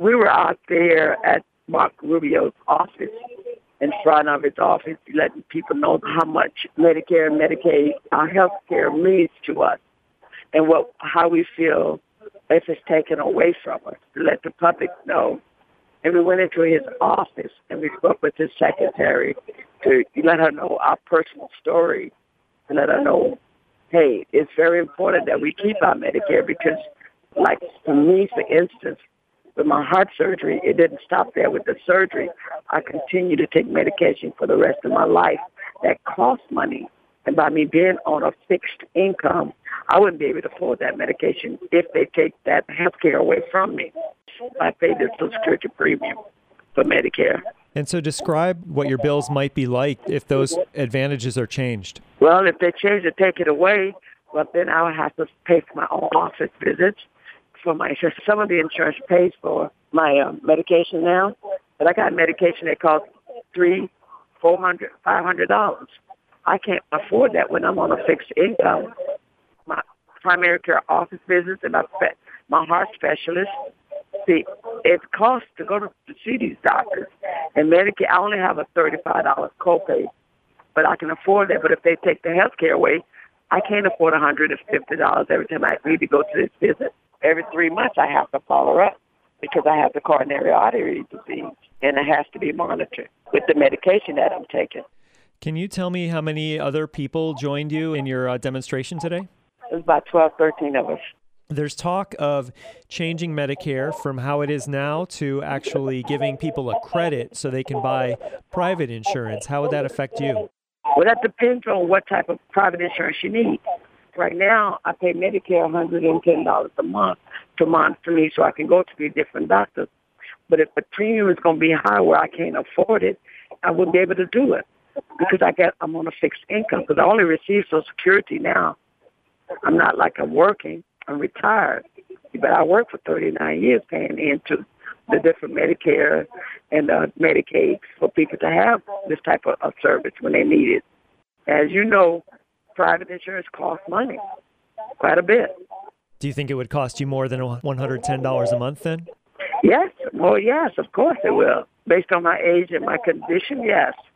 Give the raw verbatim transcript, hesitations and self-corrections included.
we were out there at Mark Rubio's office, in front of his office, letting people know how much Medicare and Medicaid, our health care means to us, and what how we feel if it's taken away from us, to let the public know. And we went into his office and we spoke with his secretary to let her know our personal story, to let her know, hey, it's very important that we keep our Medicare because, like for me, for instance, with my heart surgery, it didn't stop there with the surgery. I continue to take medication for the rest of my life that costs money. And by me being on a fixed income, I wouldn't be able to afford that medication if they take that health care away from me. I pay the Social Security premium for Medicare. And so describe what your bills might be like if those advantages are changed. Well, if they change or take it away, well, then I would have to pay for my own office visits for my insurance. Some of the insurance pays for my um, medication now, but I got medication that costs three, four hundred, five hundred dollars. I can't afford that when I'm on a fixed income. My primary care office visits and my my heart specialist. See, it costs to go to, to see these doctors. And Medicare, I only have a thirty-five dollars copay, but I can afford that. But if they take the health care away, I can't afford one hundred fifty dollars every time I need to go to this visit. Every three months I have to follow up because I have the coronary artery disease, and it has to be monitored with the medication that I'm taking. Can you tell me how many other people joined you in your uh, demonstration today? There's about twelve, thirteen of us. There's talk of changing Medicare from how it is now to actually giving people a credit so they can buy private insurance. How would that affect you? Well, that depends on what type of private insurance you need. Right now, I pay Medicare one hundred ten dollars a month to monitor me so I can go to the different doctors. But if the premium is going to be high where I can't afford it, I wouldn't be able to do it because I get, I'm on a fixed income because I only receive Social Security now. I'm not like I'm working. I'm retired, but I worked for thirty-nine years paying into the different Medicare and uh, Medicaid for people to have this type of, of service when they need it. As you know, private insurance costs money, quite a bit. Do you think it would cost you more than one hundred ten dollars a month then? Yes. Well, yes, of course it will. Based on my age and my condition, yes.